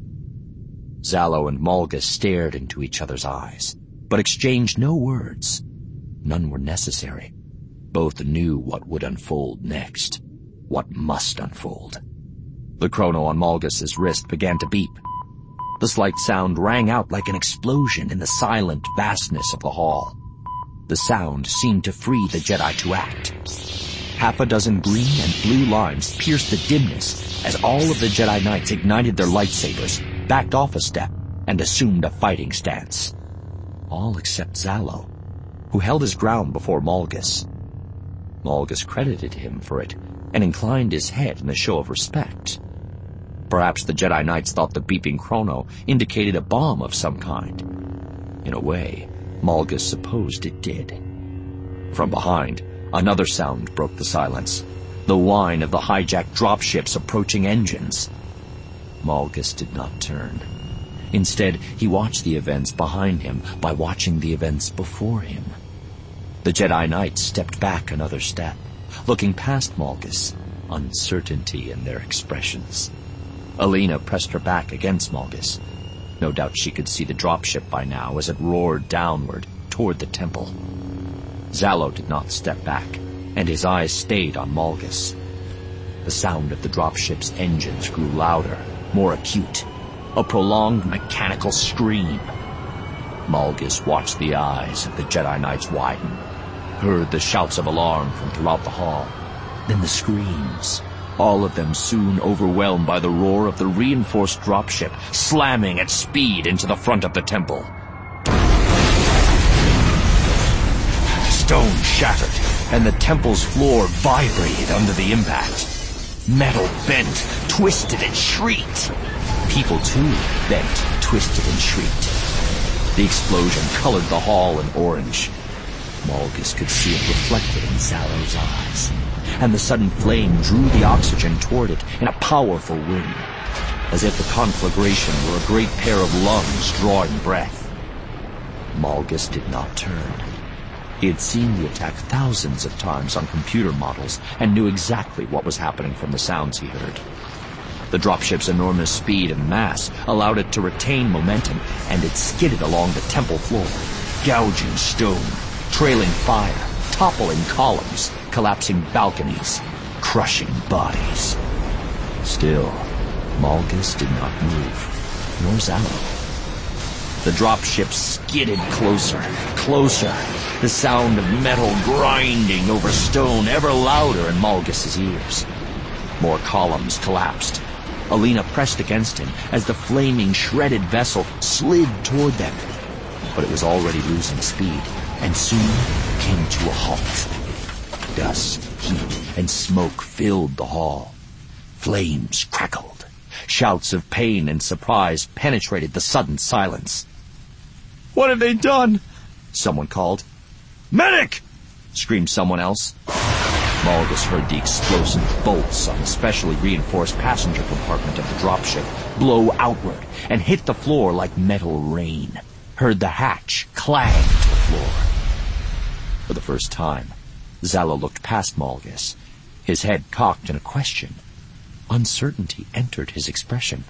Zalo and Malgus stared into each other's eyes, but exchanged no words. None were necessary. Both knew what would unfold next, what must unfold. The chrono on Malgus's wrist began to beep. The slight sound rang out like an explosion in the silent vastness of the hall. The sound seemed to free the Jedi to act. Half a dozen green and blue lines pierced the dimness as all of the Jedi Knights ignited their lightsabers, backed off a step, and assumed a fighting stance. All except Zalo, who held his ground before Malgus. Malgus credited him for it and inclined his head in a show of respect. Perhaps the Jedi Knights thought the beeping chrono indicated a bomb of some kind. In a way, Malgus supposed it did. From behind, another sound broke the silence, the whine of the hijacked dropships approaching engines. Malgus did not turn. Instead, he watched the events behind him by watching the events before him. The Jedi Knights stepped back another step, looking past Malgus, uncertainty in their expressions. Alina pressed her back against Malgus. No doubt she could see the dropship by now as it roared downward toward the temple. Zalo did not step back, and his eyes stayed on Malgus. The sound of the dropship's engines grew louder, more acute, a prolonged mechanical scream. Malgus watched the eyes of the Jedi Knights widen, heard the shouts of alarm from throughout the hall, then the screams, all of them soon overwhelmed by the roar of the reinforced dropship slamming at speed into the front of the temple. Stone shattered, and the temple's floor vibrated under the impact. Metal bent, twisted, and shrieked. People, too, bent, twisted, and shrieked. The explosion colored the hall in orange. Malgus could see it reflected in Zalo's eyes, and the sudden flame drew the oxygen toward it in a powerful wind, as if the conflagration were a great pair of lungs drawing breath. Malgus did not turn. He had seen the attack thousands of times on computer models and knew exactly what was happening from the sounds he heard. The dropship's enormous speed and mass allowed it to retain momentum, and it skidded along the temple floor, gouging stone, trailing fire, toppling columns, collapsing balconies, crushing bodies. Still, Malgus did not move, nor Zalo. The dropship skidded closer, closer, the sound of metal grinding over stone ever louder in Malgus's ears. More columns collapsed. Alina pressed against him as the flaming, shredded vessel slid toward them. But it was already losing speed, and soon came to a halt. Dust, heat, and smoke filled the hall. Flames crackled. Shouts of pain and surprise penetrated the sudden silence. "What have they done?" someone called. "Medic!" screamed someone else. Malgus heard the explosive bolts on the specially reinforced passenger compartment of the dropship blow outward and hit the floor like metal rain. Heard the hatch clang to the floor. For the first time, Zalo looked past Malgus, his head cocked in a question. Uncertainty entered his expression.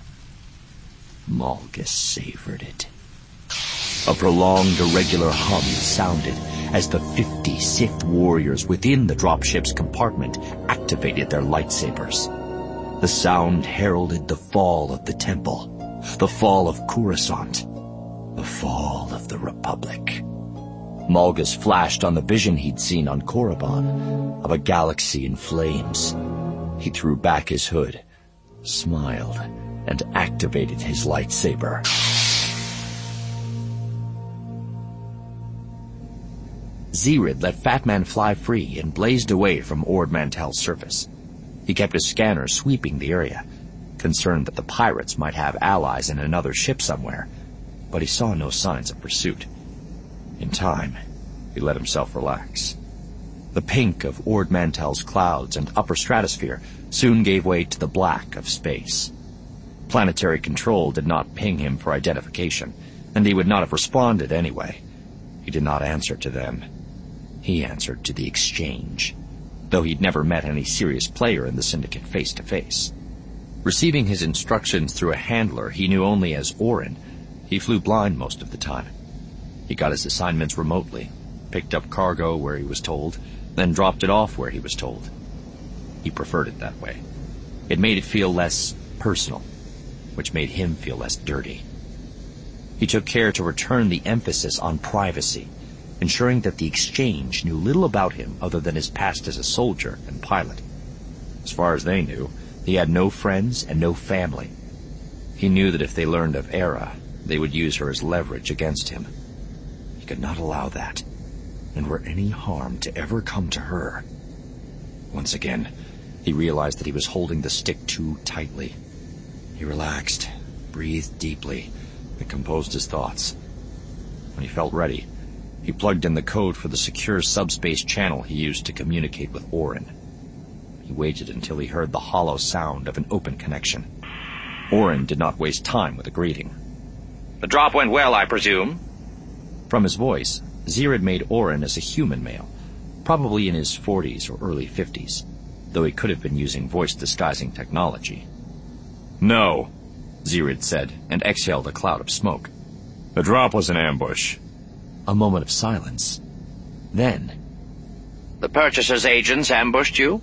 Malgus savored it. A prolonged, irregular hum sounded as the fifty Sith warriors within the dropship's compartment activated their lightsabers. The sound heralded the fall of the temple, the fall of Coruscant, the fall of the Republic. Malgus flashed on the vision he'd seen on Korriban of a galaxy in flames. He threw back his hood, smiled, and activated his lightsaber. Zirid let Fat Man fly free and blazed away from Ord Mantell's surface. He kept his scanner sweeping the area, concerned that the pirates might have allies in another ship somewhere, but he saw no signs of pursuit. In time, he let himself relax. The pink of Ord Mantell's clouds and upper stratosphere soon gave way to the black of space. Planetary control did not ping him for identification, and he would not have responded anyway. He did not answer to them. He answered to the Exchange, though he'd never met any serious player in the Syndicate face-to-face. Receiving his instructions through a handler he knew only as Orin, he flew blind most of the time. He got his assignments remotely, picked up cargo where he was told, then dropped it off where he was told. He preferred it that way. It made it feel less personal, which made him feel less dirty. He took care to return the emphasis on privacy, ensuring that the Exchange knew little about him other than his past as a soldier and pilot. As far as they knew, he had no friends and no family. He knew that if they learned of Era, they would use her as leverage against him. He could not allow that, and were any harm to ever come to her. Once again, he realized that he was holding the stick too tightly. He relaxed, breathed deeply, and composed his thoughts. When he felt ready, he plugged in the code for the secure subspace channel he used to communicate with Orin. He waited until he heard the hollow sound of an open connection. Orin did not waste time with a greeting. The drop went well, I presume? From his voice, Zirid made Orin as a human male, probably in his forties or early fifties, though he could have been using voice-disguising technology. No, Zirid said, and exhaled a cloud of smoke. The drop was an ambush. A moment of silence. Then... The Purchaser's agents ambushed you?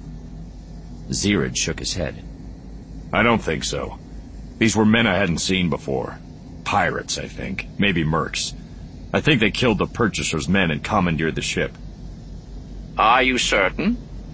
Zirid shook his head. I don't think so. These were men I hadn't seen before. Pirates, I think. Maybe mercs. I think they killed the Purchaser's men and commandeered the ship. Are you certain?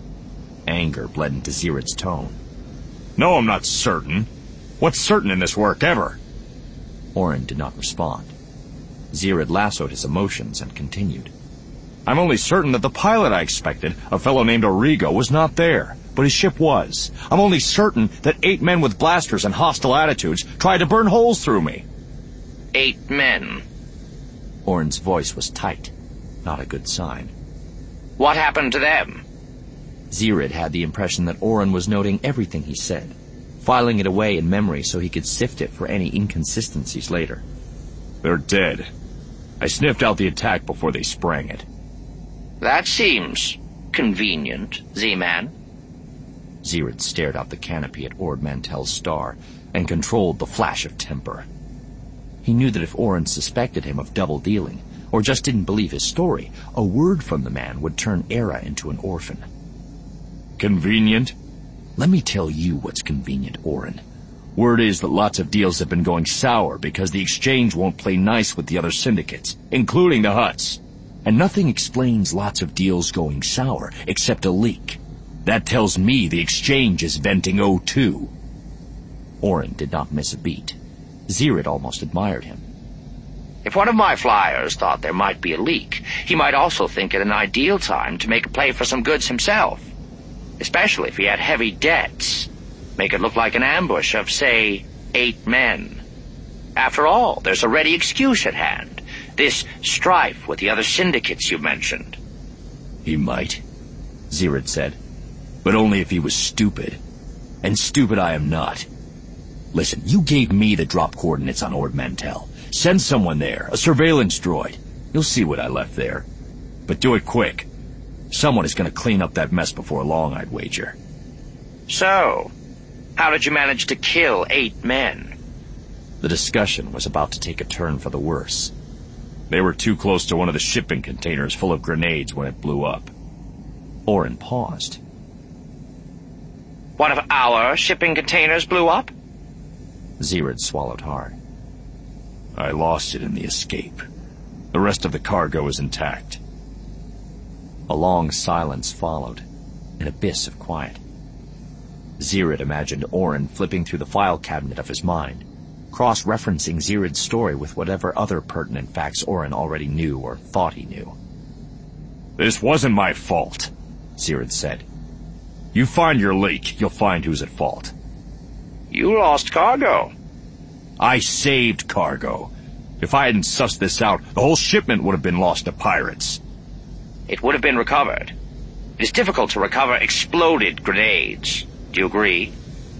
Anger bled into Zirid's tone. No, I'm not certain. What's certain in this work, ever? Orin did not respond. Zirid lassoed his emotions and continued. I'm only certain that the pilot I expected, a fellow named Origo, was not there, but his ship was. I'm only certain that eight men with blasters and hostile attitudes tried to burn holes through me. Eight men? Orin's voice was tight, not a good sign. What happened to them? Zirid had the impression that Orin was noting everything he said, filing it away in memory so he could sift it for any inconsistencies later. They're dead. I sniffed out the attack before they sprang it. That seems convenient, Z-Man. Zirid stared out the canopy at Ord Mantell's star and controlled the flash of temper. He knew that if Orin suspected him of double-dealing, or just didn't believe his story, a word from the man would turn Era into an orphan. Convenient? Let me tell you what's convenient, Orin. Word is that lots of deals have been going sour because the Exchange won't play nice with the other syndicates, including the Hutts. And nothing explains lots of deals going sour except a leak. That tells me the Exchange is venting O two. Orin did not miss a beat. Zirid almost admired him. If one of my flyers thought there might be a leak, he might also think it an ideal time to make a play for some goods himself. Especially if he had heavy debts. Make it look like an ambush of, say, eight men. After all, there's a ready excuse at hand. This strife with the other syndicates you mentioned. He might, Zirid said. But only if he was stupid. And stupid I am not. Listen, you gave me the drop coordinates on Ord Mantell. Send someone there, a surveillance droid. You'll see what I left there. But do it quick. Someone is going to clean up that mess before long, I'd wager. So, how did you manage to kill eight men? The discussion was about to take a turn for the worse. They were too close to one of the shipping containers full of grenades when it blew up. Orin paused. One of our shipping containers blew up? Zirid swallowed hard. I lost it in the escape. The rest of the cargo is intact. A long silence followed, an abyss of quiet. Zirid imagined Orin flipping through the file cabinet of his mind, cross-referencing Zirid's story with whatever other pertinent facts Orin already knew or thought he knew. This wasn't my fault, Zirid said. You find your leak, you'll find who's at fault. You lost cargo. I saved cargo. If I hadn't sussed this out, the whole shipment would have been lost to pirates. It would have been recovered. It is difficult to recover exploded grenades. Do you agree?